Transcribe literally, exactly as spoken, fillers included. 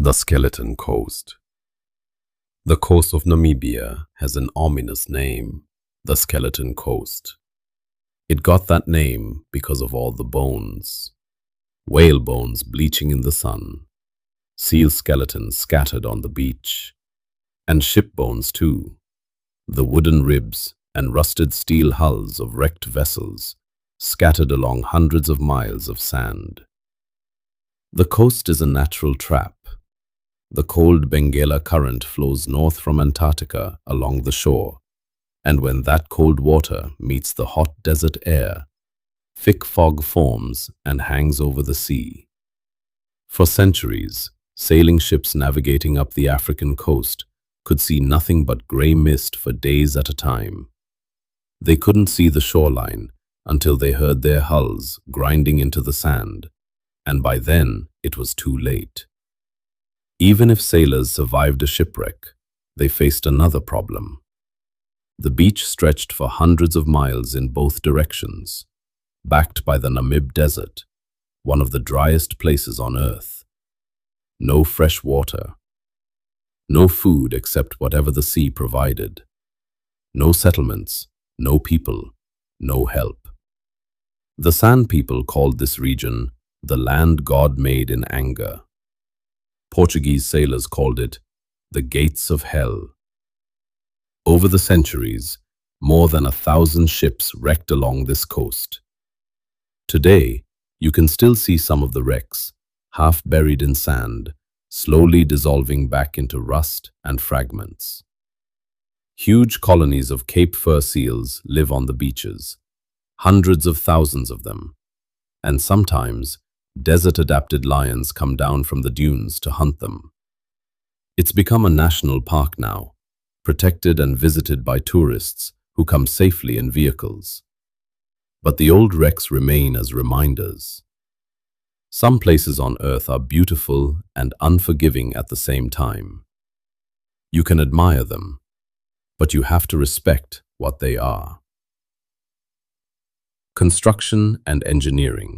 The Skeleton Coast. The coast of Namibia has an ominous name, the Skeleton Coast. It got that name because of all the bones. Whale bones bleaching in the sun, seal skeletons scattered on the beach, and ship bones too. The wooden ribs and rusted steel hulls of wrecked vessels scattered along hundreds of miles of sand. The coast is a natural trap. The cold Benguela Current flows north from Antarctica along the shore, and when that cold water meets the hot desert air, thick fog forms and hangs over the sea. For centuries, sailing ships navigating up the African coast could see nothing but grey mist for days at a time. They couldn't see the shoreline until they heard their hulls grinding into the sand, and by then it was too late. Even if sailors survived a shipwreck, they faced another problem. The beach stretched for hundreds of miles in both directions, backed by the Namib Desert, one of the driest places on Earth. No fresh water, no food except whatever the sea provided, no settlements, no people, no help. The San people called this region the land God made in anger. Portuguese sailors called it the Gates of Hell. Over the centuries, more than a thousand ships wrecked along this coast. Today, you can still see some of the wrecks, half buried in sand, slowly dissolving back into rust and fragments. Huge colonies of Cape fur seals live on the beaches, hundreds of thousands of them, and sometimes desert-adapted lions come down from the dunes to hunt them. It's become a national park now, protected and visited by tourists who come safely in vehicles. But the old wrecks remain as reminders. Some places on Earth are beautiful and unforgiving at the same time. You can admire them, but you have to respect what they are. Construction and engineering.